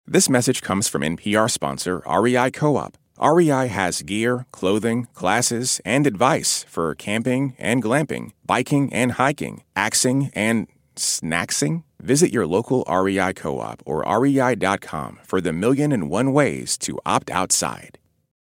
This message comes from NPR sponsor REI Co-op. REI has gear, clothing, classes, and advice for camping and glamping, biking and hiking, axing and snacksing. Visit your local REI Co-op or rei.com for the 1,000,001 ways to opt outside.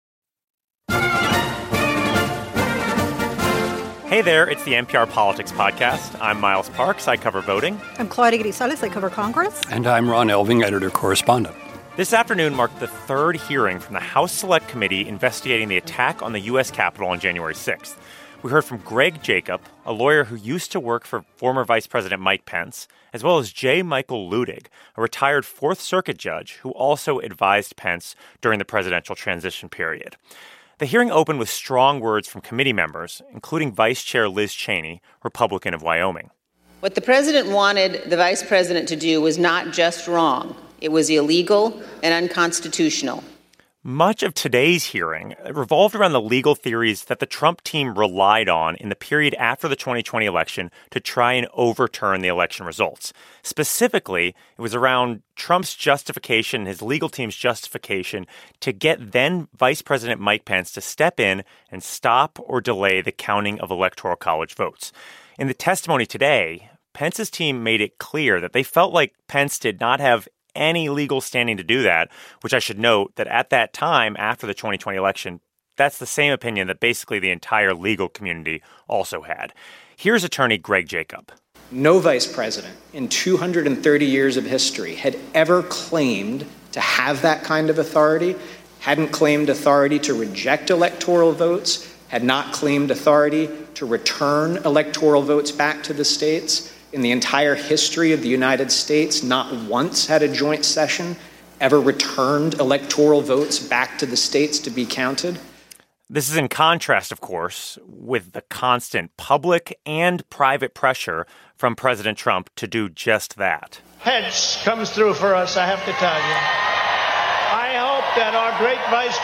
Hey there, it's the NPR Politics Podcast. I'm Miles Parks. I cover voting. I'm Claudia Grisales. I cover Congress. And I'm Ron Elving, editor-correspondent. This afternoon marked the third hearing from the House Select Committee investigating the attack on the U.S. Capitol on January 6th. We heard from Greg Jacob, a lawyer who used to work for former Vice President Mike Pence, as well as J. Michael Luttig, a retired Fourth Circuit judge who also advised Pence during the presidential transition period. The hearing opened with strong words from committee members, including Vice Chair Liz Cheney, Republican of Wyoming. What the president wanted the vice president to do was not just wrong. It was illegal and unconstitutional. Much of today's hearing revolved around the legal theories that the Trump team relied on in the period after the 2020 election to try and overturn the election results. Specifically, it was around Trump's justification, his legal team's justification, to get then Vice President Mike Pence to step in and stop or delay the counting of Electoral College votes. In the testimony today, Pence's team made it clear that they felt like Pence did not have any legal standing to do that, which I should note that at that time, after the 2020 election, that's the same opinion that basically the entire legal community also had. Here's attorney Greg Jacob. No vice president in 230 years of history had ever claimed to have that kind of authority, hadn't claimed authority to reject electoral votes, had not claimed authority to return electoral votes back to the states. In the entire history of the United States, not once had a joint session ever returned electoral votes back to the states to be counted. This is in contrast, of course, with the constant public and private pressure from President Trump to do just that. Pence comes through for us, I have to tell you. I hope that our great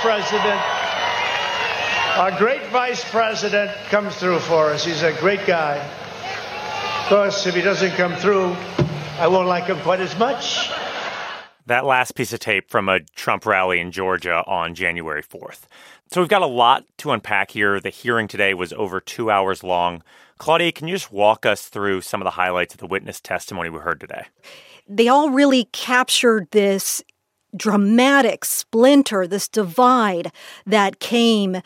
vice president comes through for us. He's a great guy. Of course, if he doesn't come through, I won't like him quite as much. That last piece of tape from a Trump rally in Georgia on January 4th. So we've got a lot to unpack here. The hearing today was over 2 hours long. Claudia, can you just walk us through some of the highlights of the witness testimony we heard today? They all really captured this dramatic splinter, this divide that came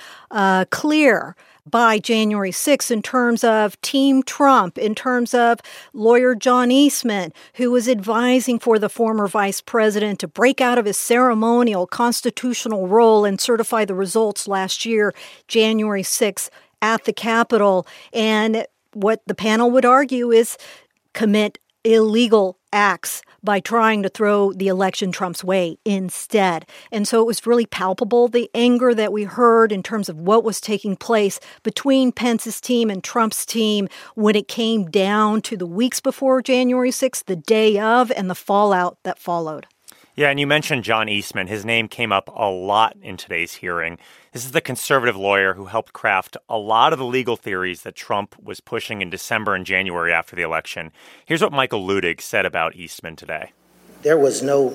clear by January 6th in terms of Team Trump, in terms of lawyer John Eastman, who was advising for the former vice president to break out of his ceremonial constitutional role and certify the results last year, January 6th, at the Capitol. And what the panel would argue is commit illegal acts by trying to throw the election Trump's way instead. And so it was really palpable, the anger that we heard in terms of what was taking place between Pence's team and Trump's team when it came down to the weeks before January 6th, the day of, and the fallout that followed. Yeah, and you mentioned John Eastman. His name came up a lot in today's hearing. This is the conservative lawyer who helped craft a lot of the legal theories that Trump was pushing in December and January after the election. Here's what Michael Luttig said about Eastman today. There was no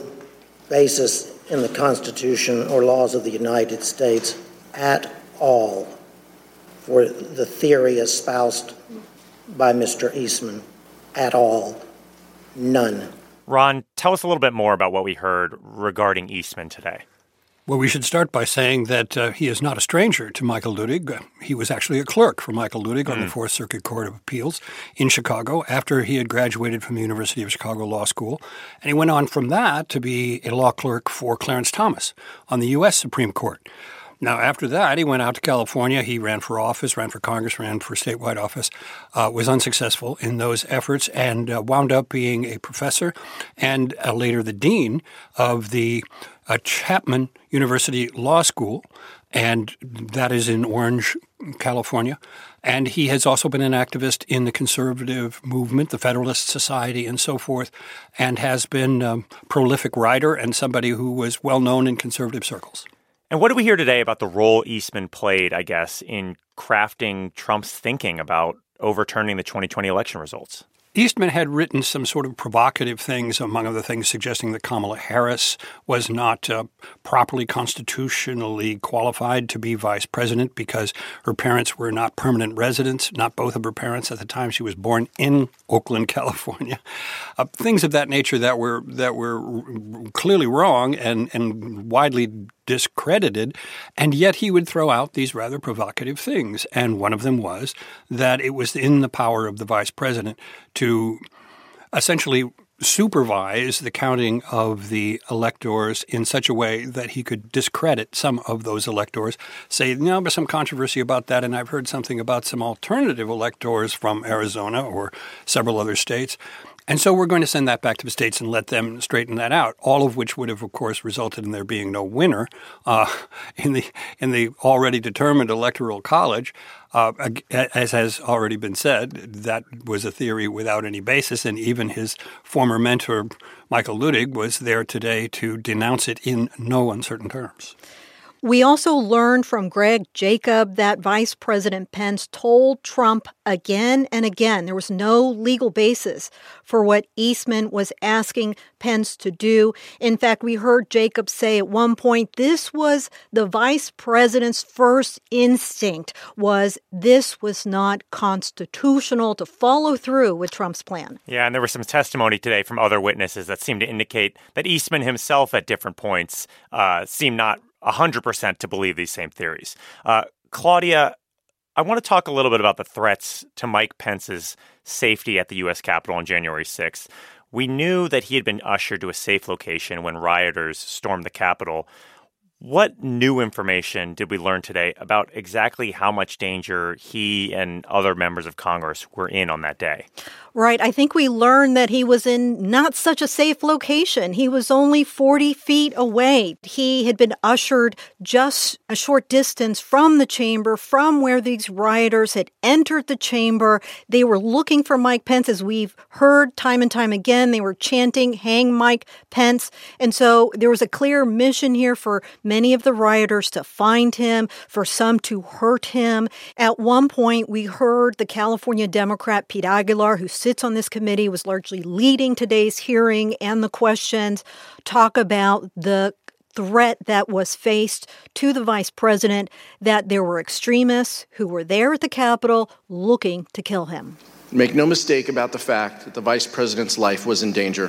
basis in the Constitution or laws of the United States at all for the theory espoused by Mr. Eastman. At all. None. Ron, tell us a little bit more about what we heard regarding Eastman today. Well, we should start by saying that he is not a stranger to Michael Luttig. He was actually a clerk for Michael Luttig on the Fourth Circuit Court of Appeals in Chicago after he had graduated from the University of Chicago Law School. And he went on from that to be a law clerk for Clarence Thomas on the U.S. Supreme Court. Now, after that, he went out to California. He ran for office, ran for Congress, ran for statewide office, was unsuccessful in those efforts, and wound up being a professor and later the dean of the Chapman University Law School, and that is in Orange, California. And he has also been an activist in the conservative movement, the Federalist Society, and so forth, and has been a prolific writer and somebody who was well known in conservative circles. And what do we hear today about the role Eastman played, I guess, in crafting Trump's thinking about overturning the 2020 election results? Eastman had written some sort of provocative things, among other things, suggesting that Kamala Harris was not properly constitutionally qualified to be vice president because her parents were not permanent residents, not both of her parents at the time she was born in Oakland, California. Things of that nature that were clearly wrong and widely discredited, and yet he would throw out these rather provocative things. And one of them was that it was in the power of the vice president to essentially supervise the counting of the electors in such a way that he could discredit some of those electors, say, no, there's some controversy about that, and I've heard something about some alternative electors from Arizona or several other states. And so we're going to send that back to the states and let them straighten that out, all of which would have, of course, resulted in there being no winner in the already determined electoral college. As has already been said, that was a theory without any basis, and even his former mentor, Michael Luttig, was there today to denounce it in no uncertain terms. We also learned from Greg Jacob that Vice President Pence told Trump again and again there was no legal basis for what Eastman was asking Pence to do. In fact, we heard Jacob say at one point this was the vice president's first instinct was this was not constitutional to follow through with Trump's plan. Yeah, and there was some testimony today from other witnesses that seemed to indicate that Eastman himself at different points seemed not 100% to believe these same theories. Claudia, I want to talk a little bit about the threats to Mike Pence's safety at the U.S. Capitol on January 6th. We knew that he had been ushered to a safe location when rioters stormed the Capitol. What new information did we learn today about exactly how much danger he and other members of Congress were in on that day? Right. I think we learned that he was in not such a safe location. He was only 40 feet away. He had been ushered just a short distance from the chamber, from where these rioters had entered the chamber. They were looking for Mike Pence, as we've heard time and time again. They were chanting, "Hang Mike Pence." And so there was a clear mission here for many of the rioters to find him, for some to hurt him. At one point, we heard the California Democrat Pete Aguilar, who sits on this committee, was largely leading today's hearing and the questions, talk about the threat that was faced to the vice president, that there were extremists who were there at the Capitol looking to kill him. Make no mistake about the fact that the vice president's life was in danger.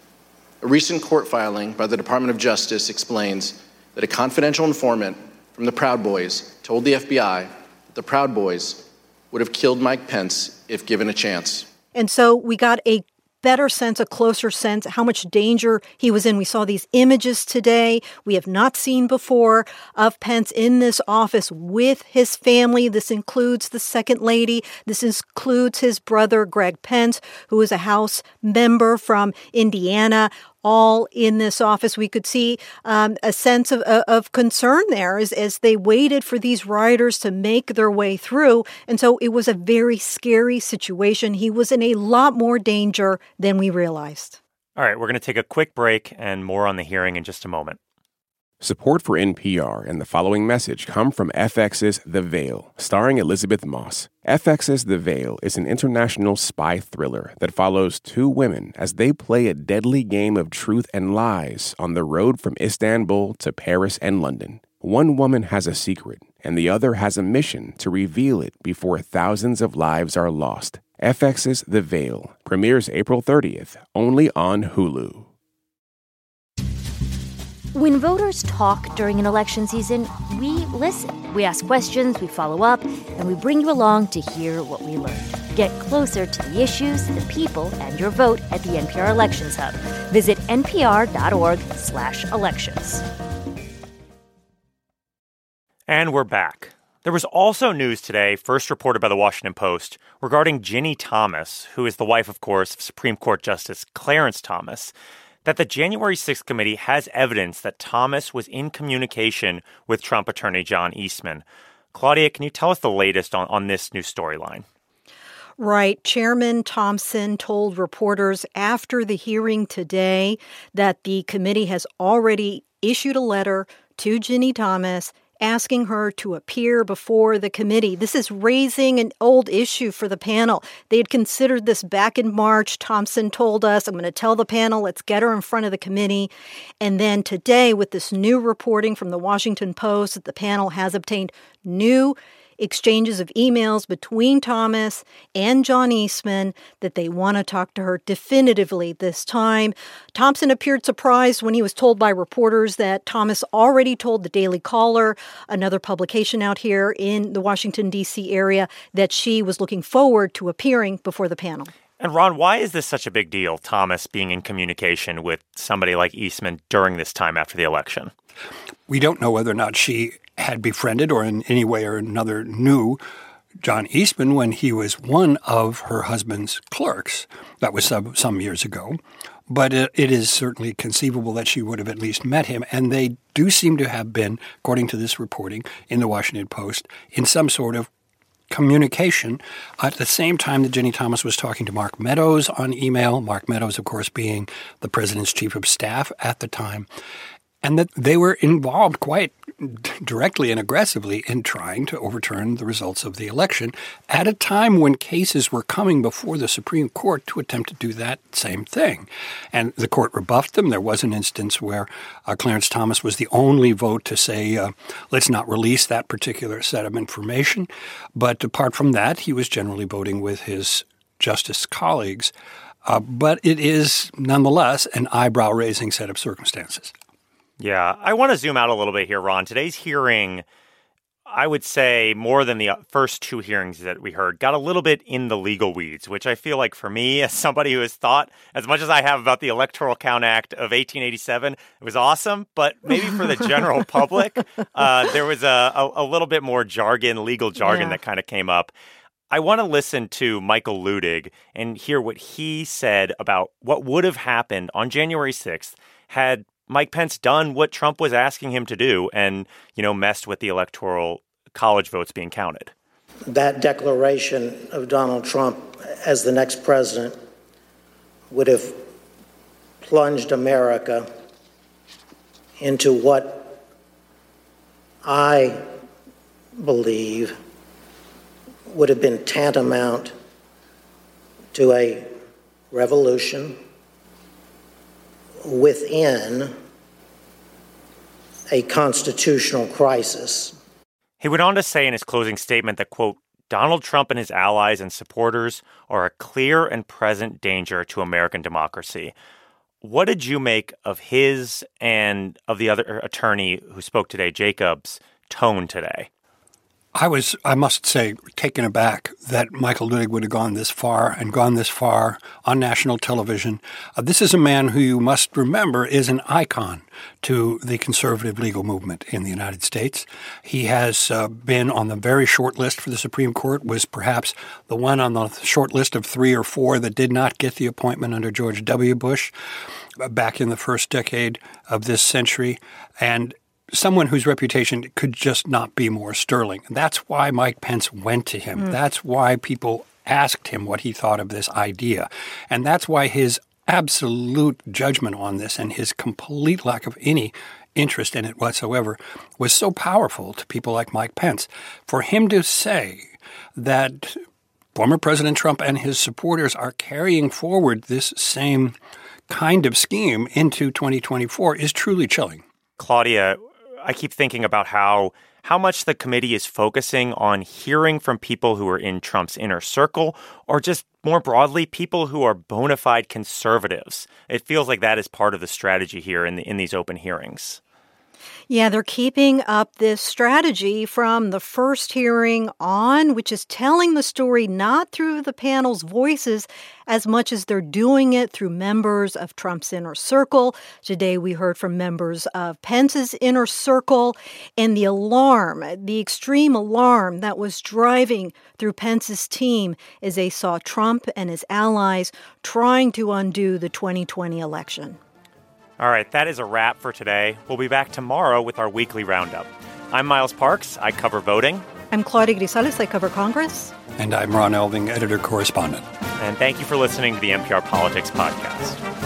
A recent court filing by the Department of Justice explains that a confidential informant from the Proud Boys told the FBI that the Proud Boys would have killed Mike Pence if given a chance. And so we got a better sense, a closer sense, how much danger he was in. We saw these images today we have not seen before of Pence in this office with his family. This includes the second lady. This includes his brother, Greg Pence, who is a House member from Indiana. All in this office, we could see a sense of concern there as they waited for these rioters to make their way through. And so it was a very scary situation. He was in a lot more danger than we realized. All right, we're going to take a quick break and more on the hearing in just a moment. Support for NPR and the following message come from FX's The Veil, starring Elizabeth Moss. FX's The Veil is an international spy thriller that follows two women as they play a deadly game of truth and lies on the road from Istanbul to Paris and London. One woman has a secret, and the other has a mission to reveal it before thousands of lives are lost. FX's The Veil premieres April 30th, only on Hulu. When voters talk during an election season, we listen. We ask questions, we follow up, and we bring you along to hear what we learned. Get closer to the issues, the people, and your vote at the NPR Elections Hub. Visit npr.org/elections. And we're back. There was also news today, first reported by the Washington Post, regarding Ginny Thomas, who is the wife, of course, of Supreme Court Justice Clarence Thomas, that the January 6th committee has evidence that Thomas was in communication with Trump attorney John Eastman. Claudia, can you tell us the latest on this new storyline? Right. Chairman Thompson told reporters after the hearing today that the committee has already issued a letter to Ginny Thomas asking her to appear before the committee. This is raising an old issue for the panel. They had considered this back in March. Thompson told us, I'm going to tell the panel, let's get her in front of the committee. And then today, with this new reporting from the Washington Post that the panel has obtained new exchanges of emails between Thomas and John Eastman that they want to talk to her definitively this time. Thompson appeared surprised when he was told by reporters that Thomas already told the Daily Caller, another publication out here in the Washington, D.C. area, that she was looking forward to appearing before the panel. And Ron, why is this such a big deal, Thomas being in communication with somebody like Eastman during this time after the election? We don't know whether or not she had befriended or in any way or another knew John Eastman when he was one of her husband's clerks. That was some years ago. But it is certainly conceivable that she would have at least met him. And they do seem to have been, according to this reporting in the Washington Post, in some sort of communication at the same time that Ginny Thomas was talking to Mark Meadows on email, Mark Meadows, of course, being the president's chief of staff at the time, and that they were involved quite directly and aggressively in trying to overturn the results of the election at a time when cases were coming before the Supreme Court to attempt to do that same thing. And the court rebuffed them. There was an instance where Clarence Thomas was the only vote to say, let's not release that particular set of information. But apart from that, he was generally voting with his justice colleagues. But it is nonetheless an eyebrow-raising set of circumstances. Yeah, I want to zoom out a little bit here, Ron. Today's hearing, I would say more than the first two hearings that we heard, got a little bit in the legal weeds, which I feel like for me, as somebody who has thought as much as I have about the Electoral Count Act of 1887, it was awesome. But maybe for the general public, there was a little bit more jargon, legal jargon that kind of came up. I want to listen to Michael Luttig and hear what he said about what would have happened on January 6th had Mike Pence done what Trump was asking him to do and, messed with the Electoral College votes being counted. That declaration of Donald Trump as the next president would have plunged America into what I believe would have been tantamount to a revolution within a constitutional crisis. He went on to say in his closing statement that, quote, Donald Trump and his allies and supporters are a clear and present danger to American democracy. What did you make of his and of the other attorney who spoke today, Jacobs' tone today? I must say, taken aback that Michael Luttig would have gone this far on national television. This is a man who you must remember is an icon to the conservative legal movement in the United States. He has been on the very short list for the Supreme Court, was perhaps the one on the short list of 3 or 4 that did not get the appointment under George W. Bush back in the first decade of this century. And someone whose reputation could just not be more sterling. That's why Mike Pence went to him. That's why people asked him what he thought of this idea. And that's why his absolute judgment on this and his complete lack of any interest in it whatsoever was so powerful to people like Mike Pence. For him to say that former President Trump and his supporters are carrying forward this same kind of scheme into 2024 is truly chilling. Claudia, I keep thinking about how much the committee is focusing on hearing from people who are in Trump's inner circle or just more broadly, people who are bona fide conservatives. It feels like that is part of the strategy here in these open hearings. Yeah, they're keeping up this strategy from the first hearing on, which is telling the story not through the panel's voices as much as they're doing it through members of Trump's inner circle. Today, we heard from members of Pence's inner circle, and the extreme alarm that was driving through Pence's team as they saw Trump and his allies trying to undo the 2020 election. All right, that is a wrap for today. We'll be back tomorrow with our weekly roundup. I'm Miles Parks. I cover voting. I'm Claudia Grisales. I cover Congress. And I'm Ron Elving, editor-correspondent. And thank you for listening to the NPR Politics Podcast.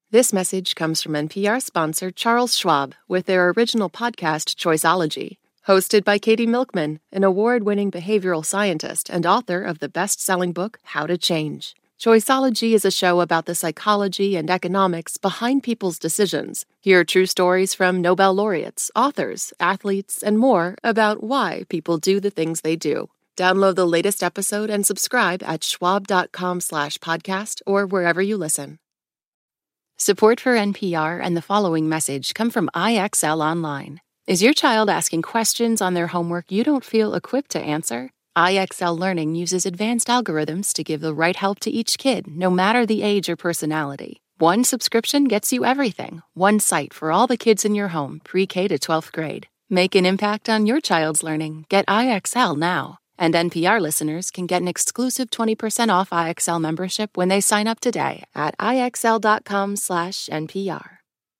This message comes from NPR sponsor Charles Schwab with their original podcast, Choiceology. Hosted by Katie Milkman, an award-winning behavioral scientist and author of the best-selling book, How to Change. Choiceology is a show about the psychology and economics behind people's decisions. Hear true stories from Nobel laureates, authors, athletes, and more about why people do the things they do. Download the latest episode and subscribe at schwab.com/podcast or wherever you listen. Support for NPR and the following message come from IXL Online. Is your child asking questions on their homework you don't feel equipped to answer? IXL Learning uses advanced algorithms to give the right help to each kid, no matter the age or personality. One subscription gets you everything. One site for all the kids in your home, pre-K to 12th grade. Make an impact on your child's learning. Get IXL now. And NPR listeners can get an exclusive 20% off IXL membership when they sign up today at IXL.com/NPR.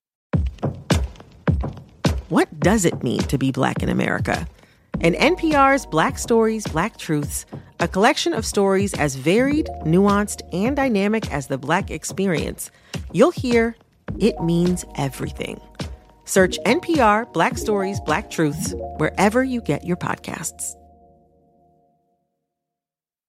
What does it mean to be Black in America? In NPR's Black Stories, Black Truths, a collection of stories as varied, nuanced, and dynamic as the Black experience, you'll hear it means everything. Search NPR Black Stories, Black Truths wherever you get your podcasts.